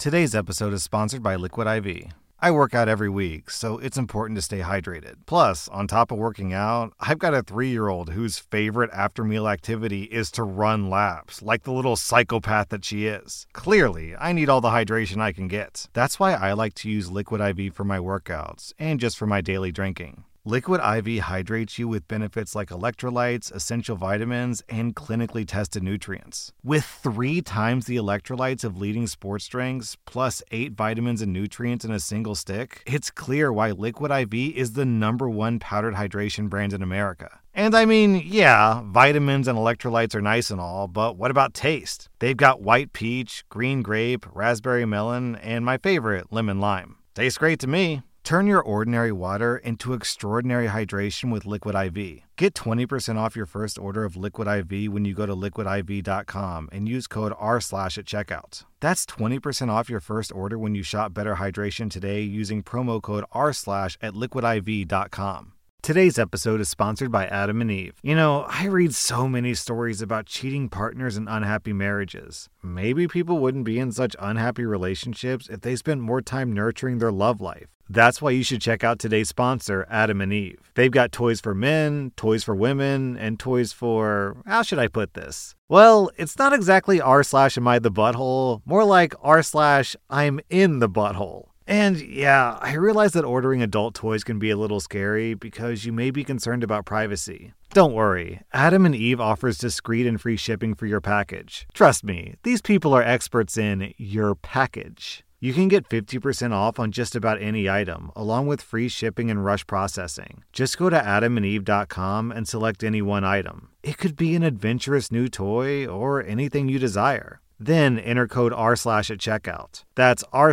Today's episode is sponsored by Liquid IV. I work out every week, so it's important to stay hydrated. Plus, on top of working out, I've got a 3-year-old whose favorite after-meal activity is to run laps, like the little psychopath that she is. Clearly, I need all the hydration I can get. That's why I like to use Liquid IV for my workouts, and just for my daily drinking. Liquid IV hydrates you with benefits like electrolytes, essential vitamins, and clinically tested nutrients. With 3 times the electrolytes of leading sports drinks, plus 8 vitamins and nutrients in a single stick, it's clear why Liquid IV is the #1 powdered hydration brand in America. And I mean, yeah, vitamins and electrolytes are nice and all, but what about taste? They've got white peach, green grape, raspberry melon, and my favorite, lemon lime. Tastes great to me. Turn your ordinary water into extraordinary hydration with Liquid IV. Get 20% off your first order of Liquid IV when you go to liquidiv.com and use code R/ at checkout. That's 20% off your first order when you shop Better Hydration today using promo code R/ at liquidiv.com. Today's episode is sponsored by Adam and Eve. You know, I read so many stories about cheating partners and unhappy marriages. Maybe people wouldn't be in such unhappy relationships if they spent more time nurturing their love life. That's why you should check out today's sponsor, Adam and Eve. They've got toys for men, toys for women, and toys for... how should I put this? Well, it's not exactly r/ am I the butthole, more like r/ I'm in the butthole. And yeah, I realize that ordering adult toys can be a little scary because you may be concerned about privacy. Don't worry, Adam and Eve offers discreet and free shipping for your package. Trust me, these people are experts in your package. You can get 50% off on just about any item, along with free shipping and rush processing. Just go to adamandeve.com and select any one item. It could be an adventurous new toy or anything you desire. Then enter code R/ at checkout. That's R/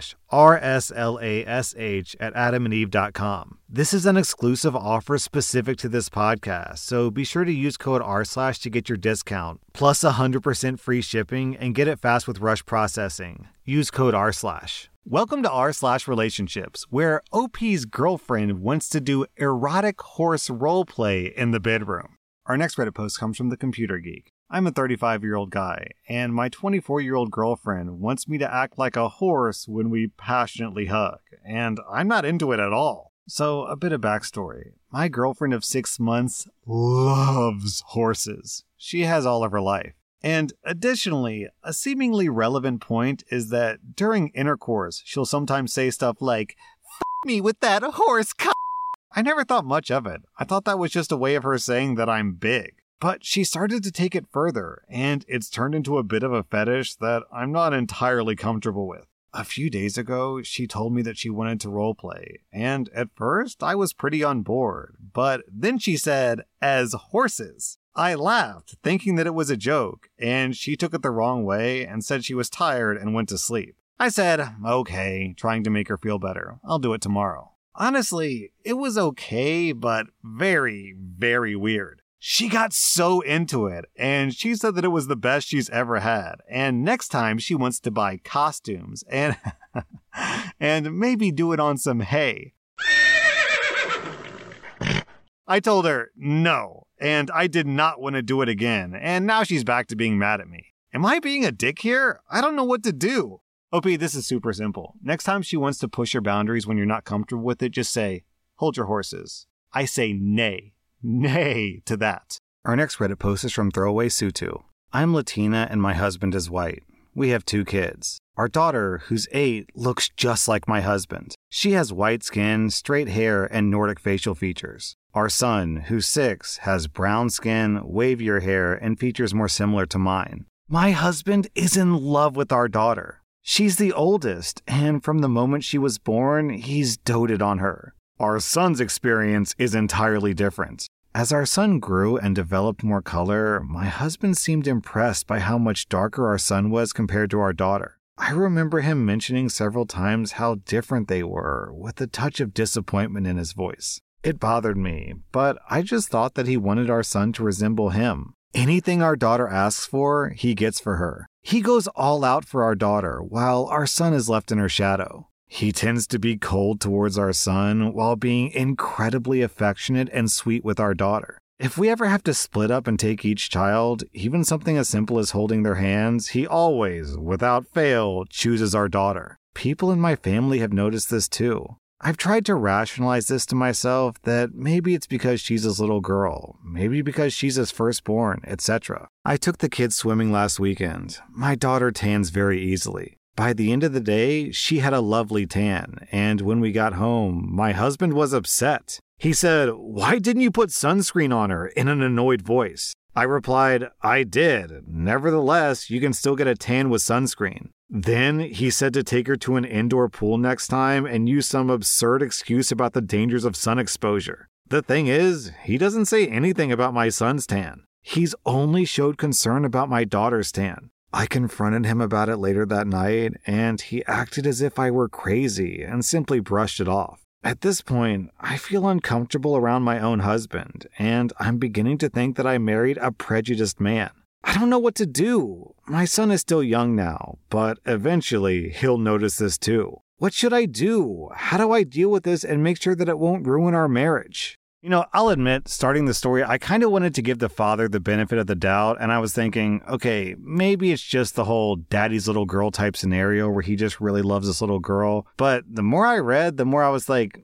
RSLASH at adamandeve.com. This is an exclusive offer specific to this podcast, so be sure to use code R/ to get your discount, plus 100% free shipping, and get it fast with rush processing. Use code R/. Welcome to R/ Relationships, where OP's girlfriend wants to do erotic horse roleplay in the bedroom. Our next Reddit post comes from The Computer Geek. I'm a 35-year-old guy, and my 24-year-old girlfriend wants me to act like a horse when we passionately hug, and I'm not into it at all. So, a bit of backstory. My girlfriend of 6 months loves horses. She has all of her life. And additionally, a seemingly relevant point is that during intercourse, she'll sometimes say stuff like, "F*** me with that horse c***." I never thought much of it. I thought that was just a way of her saying that I'm big. But she started to take it further, and it's turned into a bit of a fetish that I'm not entirely comfortable with. A few days ago, she told me that she wanted to roleplay, and at first, I was pretty on board. But then she said, "as horses." I laughed, thinking that it was a joke, and she took it the wrong way and said she was tired and went to sleep. I said, okay, trying to make her feel better. I'll do it tomorrow. Honestly, it was okay, but very, very weird. She got so into it, and she said that it was the best she's ever had. And next time she wants to buy costumes and and maybe do it on some hay. I told her no, and I did not want to do it again, and now she's back to being mad at me. Am I being a dick here? I don't know what to do. OP, this is super simple. Next time she wants to push your boundaries when you're not comfortable with it, just say, "hold your horses." I say nay. Nay to that. Our next Reddit post is from Throwaway Sutu. I'm Latina and my husband is white. We have 2 kids. Our daughter, who's 8, looks just like my husband. She has white skin, straight hair, and Nordic facial features. Our son, who's 6, has brown skin, wavier hair, and features more similar to mine. My husband is in love with our daughter. She's the oldest, and from the moment she was born, he's doted on her. Our son's experience is entirely different. As our son grew and developed more color, my husband seemed impressed by how much darker our son was compared to our daughter. I remember him mentioning several times how different they were, with a touch of disappointment in his voice. It bothered me, but I just thought that he wanted our son to resemble him. Anything our daughter asks for, he gets for her. He goes all out for our daughter, while our son is left in her shadow. He tends to be cold towards our son while being incredibly affectionate and sweet with our daughter. If we ever have to split up and take each child, even something as simple as holding their hands, he always, without fail, chooses our daughter. People in my family have noticed this too. I've tried to rationalize this to myself that maybe it's because she's his little girl, maybe because she's his firstborn, etc. I took the kids swimming last weekend. My daughter tans very easily. By the end of the day, she had a lovely tan, and when we got home, my husband was upset. He said, "Why didn't you put sunscreen on her?" in an annoyed voice. I replied, "I did. Nevertheless, you can still get a tan with sunscreen." Then he said to take her to an indoor pool next time and use some absurd excuse about the dangers of sun exposure. The thing is, he doesn't say anything about my son's tan. He's only showed concern about my daughter's tan. I confronted him about it later that night, and he acted as if I were crazy and simply brushed it off. At this point, I feel uncomfortable around my own husband, and I'm beginning to think that I married a prejudiced man. I don't know what to do. My son is still young now, but eventually he'll notice this too. What should I do? How do I deal with this and make sure that it won't ruin our marriage? You know, I'll admit, starting the story, I kind of wanted to give the father the benefit of the doubt, and I was thinking, okay, maybe it's just the whole daddy's little girl type scenario where he just really loves this little girl. But the more I read, the more I was like,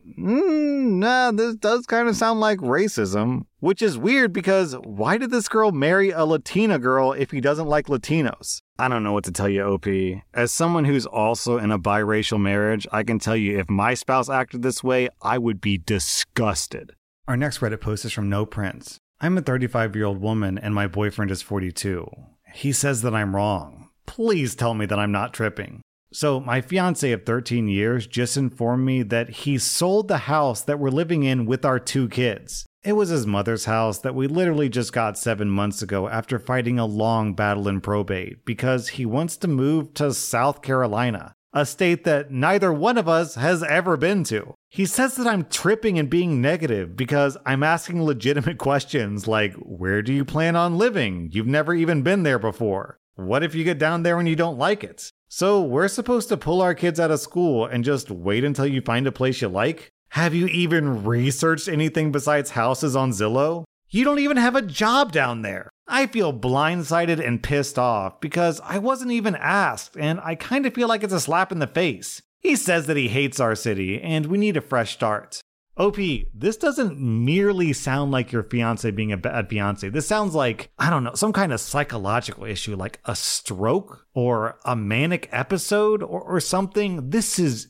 nah, this does kind of sound like racism. Which is weird because why did this girl marry a Latina girl if he doesn't like Latinos? I don't know what to tell you, OP. As someone who's also in a biracial marriage, I can tell you if my spouse acted this way, I would be disgusted. Our next Reddit post is from No Prince. I'm a 35-year-old woman and my boyfriend is 42. He says that I'm wrong. Please tell me that I'm not tripping. So my fiance of 13 years just informed me that he sold the house that we're living in with our 2 kids. It was his mother's house that we literally just got 7 months ago after fighting a long battle in probate because he wants to move to South Carolina, a state that neither one of us has ever been to. He says that I'm tripping and being negative because I'm asking legitimate questions like, where do you plan on living? You've never even been there before. What if you get down there and you don't like it? So we're supposed to pull our kids out of school and just wait until you find a place you like? Have you even researched anything besides houses on Zillow? You don't even have a job down there. I feel blindsided and pissed off because I wasn't even asked, and I kind of feel like it's a slap in the face. He says that he hates our city, and we need a fresh start. OP, this doesn't merely sound like your fiance being a bad fiance. This sounds like, I don't know, some kind of psychological issue, like a stroke or a manic episode or something. This is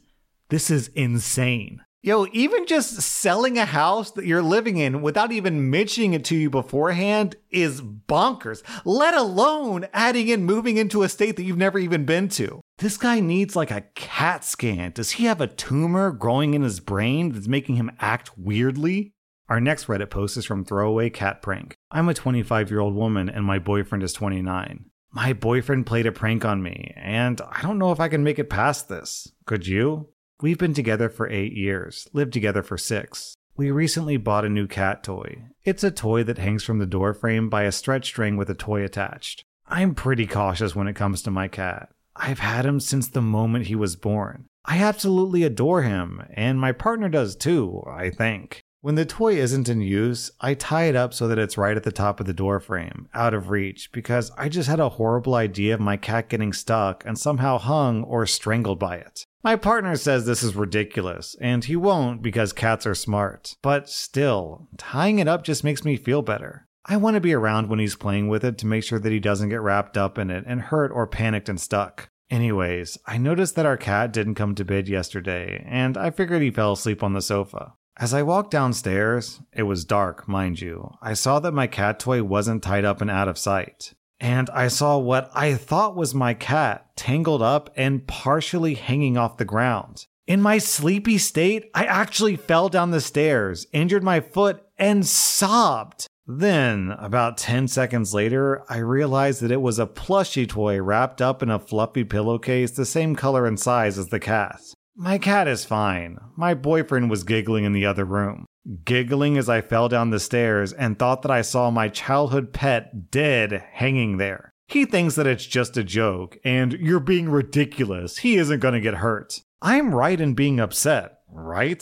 insane. Yo, even just selling a house that you're living in without even mentioning it to you beforehand is bonkers, let alone adding in moving into a state that you've never even been to. This guy needs like a CAT scan. Does he have a tumor growing in his brain that's making him act weirdly? Our next Reddit post is from Throwaway Cat Prank. I'm a 25-year-old woman and my boyfriend is 29. My boyfriend played a prank on me, and I don't know if I can make it past this. Could you? We've been together for 8 years, lived together for 6. We recently bought a new cat toy. It's a toy that hangs from the door frame by a stretch string with a toy attached. I'm pretty cautious when it comes to my cat. I've had him since the moment he was born. I absolutely adore him, and my partner does too, I think. When the toy isn't in use, I tie it up so that it's right at the top of the door frame, out of reach, because I just had a horrible idea of my cat getting stuck and somehow hung or strangled by it. My partner says this is ridiculous, and he won't because cats are smart. But still, tying it up just makes me feel better. I want to be around when he's playing with it to make sure that he doesn't get wrapped up in it and hurt or panicked and stuck. Anyways, I noticed that our cat didn't come to bed yesterday, and I figured he fell asleep on the sofa. As I walked downstairs, it was dark, mind you, I saw that my cat toy wasn't tied up and out of sight. And I saw what I thought was my cat tangled up and partially hanging off the ground. In my sleepy state, I actually fell down the stairs, injured my foot, and sobbed. Then, about 10 seconds later, I realized that it was a plushie toy wrapped up in a fluffy pillowcase the same color and size as the cat. My cat is fine. My boyfriend was giggling in the other room. Giggling as I fell down the stairs and thought that I saw my childhood pet dead hanging there. He thinks that it's just a joke, and you're being ridiculous. He isn't going to get hurt. I'm right in being upset, right?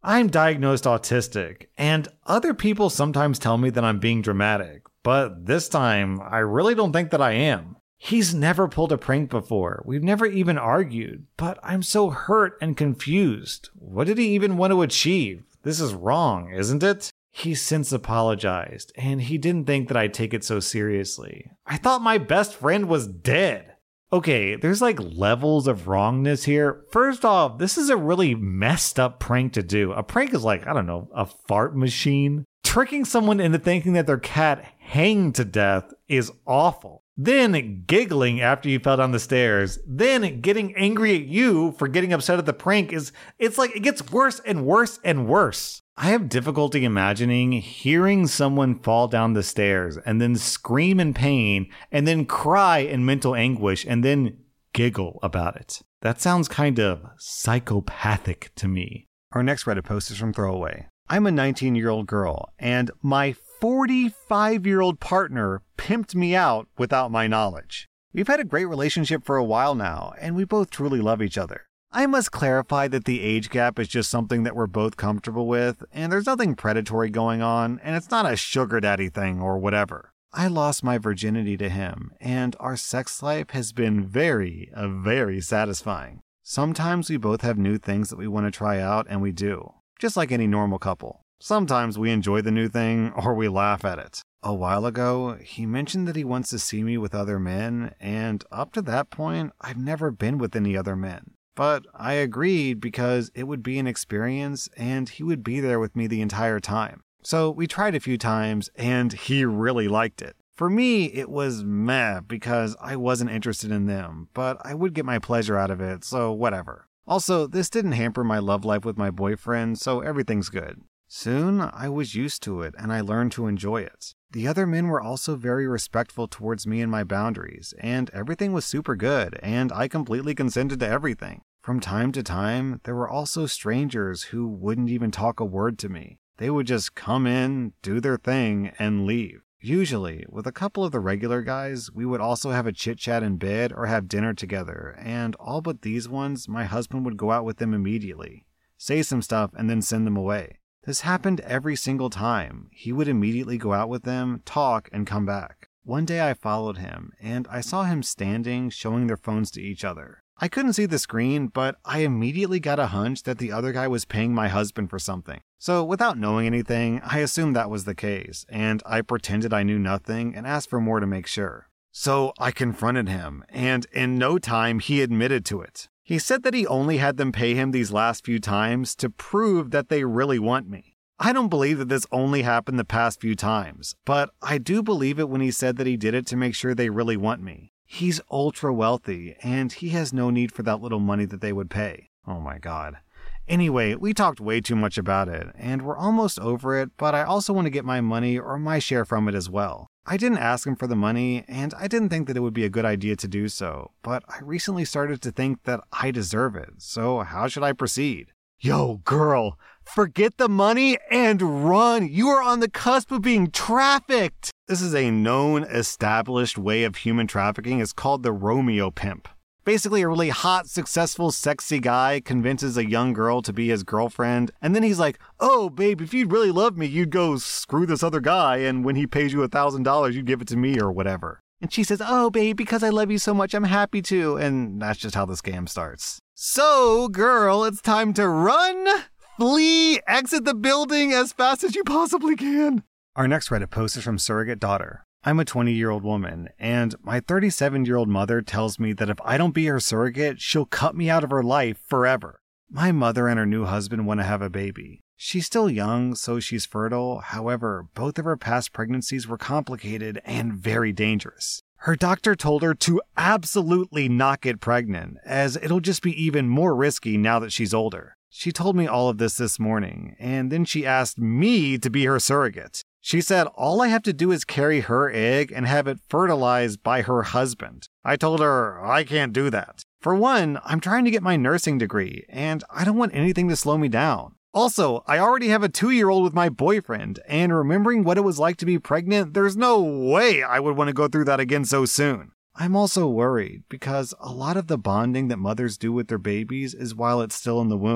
I'm diagnosed autistic, and other people sometimes tell me that I'm being dramatic, but this time, I really don't think that I am. He's never pulled a prank before. We've never even argued, but I'm so hurt and confused. What did he even want to achieve? This is wrong, isn't it? He's since apologized, and he didn't think that I'd take it so seriously. I thought my best friend was dead. Okay, there's like levels of wrongness here. First off, this is a really messed up prank to do. A prank is like, I don't know, a fart machine. Tricking someone into thinking that their cat hanged to death is awful. Then giggling after you fell down the stairs. Then getting angry at you for getting upset at the prank it's like it gets worse and worse and worse. I have difficulty imagining hearing someone fall down the stairs and then scream in pain and then cry in mental anguish and then giggle about it. That sounds kind of psychopathic to me. Our next Reddit post is from Throwaway. I'm a 19-year-old girl, and my 45-year-old partner pimped me out without my knowledge. We've had a great relationship for a while now, and we both truly love each other. I must clarify that the age gap is just something that we're both comfortable with, and there's nothing predatory going on, and it's not a sugar daddy thing or whatever. I lost my virginity to him, and our sex life has been very satisfying. Sometimes we both have new things that we want to try out, and we do, just like any normal couple. Sometimes we enjoy the new thing, or we laugh at it. A while ago, he mentioned that he wants to see me with other men, and up to that point, I've never been with any other men. But I agreed because it would be an experience and he would be there with me the entire time. So we tried a few times and he really liked it. For me, it was meh because I wasn't interested in them, but I would get my pleasure out of it, so whatever. Also, this didn't hamper my love life with my boyfriend, so everything's good. Soon, I was used to it and I learned to enjoy it. The other men were also very respectful towards me and my boundaries, and everything was super good, and I completely consented to everything. From time to time, there were also strangers who wouldn't even talk a word to me. They would just come in, do their thing, and leave. Usually, with a couple of the regular guys, we would also have a chit-chat in bed or have dinner together, and all but these ones, my husband would go out with them immediately, say some stuff, and then send them away. This happened every single time. He would immediately go out with them, talk, and come back. One day I followed him, and I saw him standing, showing their phones to each other. I couldn't see the screen, but I immediately got a hunch that the other guy was paying my husband for something. So without knowing anything, I assumed that was the case, and I pretended I knew nothing and asked for more to make sure. So I confronted him, and in no time he admitted to it. He said that he only had them pay him these last few times to prove that they really want me. I don't believe that this only happened the past few times, but I do believe it when he said that he did it to make sure they really want me. He's ultra wealthy, and he has no need for that little money that they would pay. Oh my god. Anyway, we talked way too much about it, and we're almost over it, but I also want to get my money or my share from it as well. I didn't ask him for the money, and I didn't think that it would be a good idea to do so, but I recently started to think that I deserve it, so how should I proceed? Yo, girl, forget the money and run! You are on the cusp of being trafficked! This is a known, established way of human trafficking. It's called the Romeo pimp. Basically, a really hot, successful, sexy guy convinces a young girl to be his girlfriend, and then he's like, oh, babe, if you'd really love me, you'd go screw this other guy, and when he pays you $1,000, you'd give it to me or whatever. And she says, oh, babe, because I love you so much, I'm happy to, and that's just how the scam starts. So, girl, it's time to run, flee, exit the building as fast as you possibly can. Our next Reddit post is from Surrogate Daughter. I'm a 20-year-old woman, and my 37-year-old mother tells me that if I don't be her surrogate, she'll cut me out of her life forever. My mother and her new husband want to have a baby. She's still young, so she's fertile. However, both of her past pregnancies were complicated and very dangerous. Her doctor told her to absolutely not get pregnant, as it'll just be even more risky now that she's older. She told me all of this morning, and then she asked me to be her surrogate. She said all I have to do is carry her egg and have it fertilized by her husband. I told her I can't do that. For one, I'm trying to get my nursing degree, and I don't want anything to slow me down. Also, I already have a 2-year-old with my boyfriend, and remembering what it was like to be pregnant, there's no way I would want to go through that again so soon. I'm also worried because a lot of the bonding that mothers do with their babies is while it's still in the womb.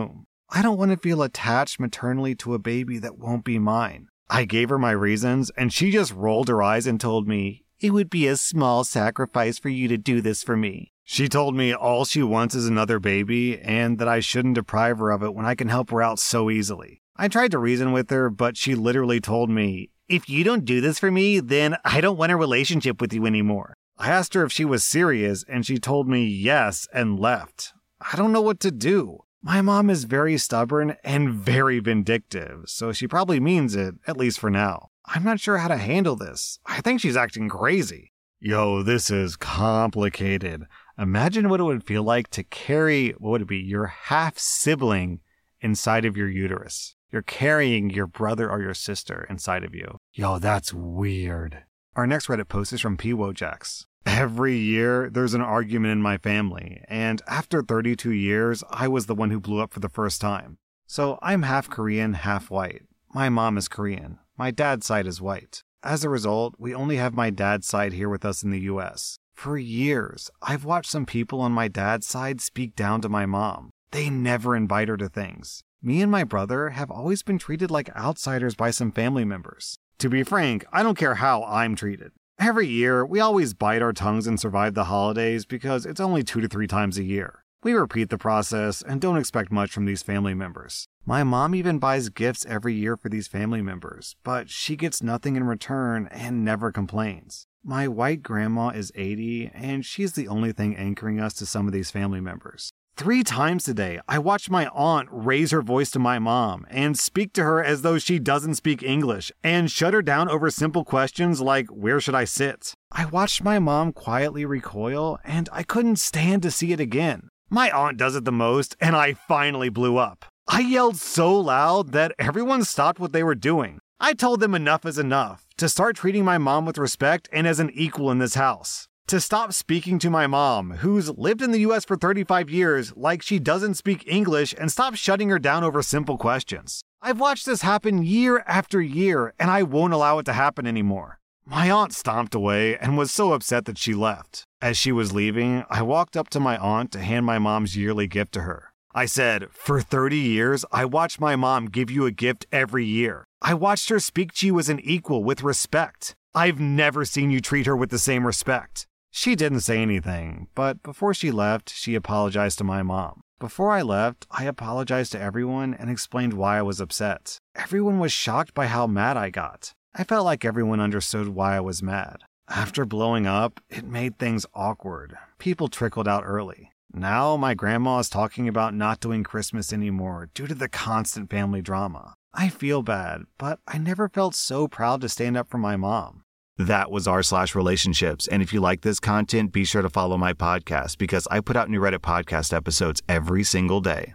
I don't want to feel attached maternally to a baby that won't be mine. I gave her my reasons, and she just rolled her eyes and told me, it would be a small sacrifice for you to do this for me. She told me all she wants is another baby, and that I shouldn't deprive her of it when I can help her out so easily. I tried to reason with her, but she literally told me, if you don't do this for me, then I don't want a relationship with you anymore. I asked her if she was serious, and she told me yes and left. I don't know what to do. My mom is very stubborn and very vindictive, so she probably means it, at least for now. I'm not sure how to handle this. I think she's acting crazy. Yo, this is complicated. Imagine what it would feel like to carry, what would it be, your half-sibling inside of your uterus. You're carrying your brother or your sister inside of you. Yo, that's weird. Our next Reddit post is from P. Wojax. Every year, there's an argument in my family, and after 32 years, I was the one who blew up for the first time. So I'm half Korean, half white. My mom is Korean. My dad's side is white. As a result, we only have my dad's side here with us in the US. For years, I've watched some people on my dad's side speak down to my mom. They never invite her to things. Me and my brother have always been treated like outsiders by some family members. To be frank, I don't care how I'm treated. Every year, we always bite our tongues and survive the holidays because it's only 2 to 3 times a year. We repeat the process and don't expect much from these family members. My mom even buys gifts every year for these family members, but she gets nothing in return and never complains. My white grandma is 80, and she's the only thing anchoring us to some of these family members. 3 times today, I watched my aunt raise her voice to my mom and speak to her as though she doesn't speak English and shut her down over simple questions like, where should I sit? I watched my mom quietly recoil, and I couldn't stand to see it again. My aunt does it the most, and I finally blew up. I yelled so loud that everyone stopped what they were doing. I told them enough is enough, to start treating my mom with respect and as an equal in this house. To stop speaking to my mom, who's lived in the US for 35 years, like she doesn't speak English, and stop shutting her down over simple questions. I've watched this happen year after year, and I won't allow it to happen anymore. My aunt stomped away and was so upset that she left. As she was leaving, I walked up to my aunt to hand my mom's yearly gift to her. I said, for 30 years, I watched my mom give you a gift every year. I watched her speak to you as an equal with respect. I've never seen you treat her with the same respect. She didn't say anything, but before she left, she apologized to my mom. Before I left, I apologized to everyone and explained why I was upset. Everyone was shocked by how mad I got. I felt like everyone understood why I was mad. After blowing up, it made things awkward. People trickled out early. Now my grandma is talking about not doing Christmas anymore due to the constant family drama. I feel bad, but I never felt so proud to stand up for my mom. That was r/relationships. And if you like this content, be sure to follow my podcast because I put out new Reddit podcast episodes every single day.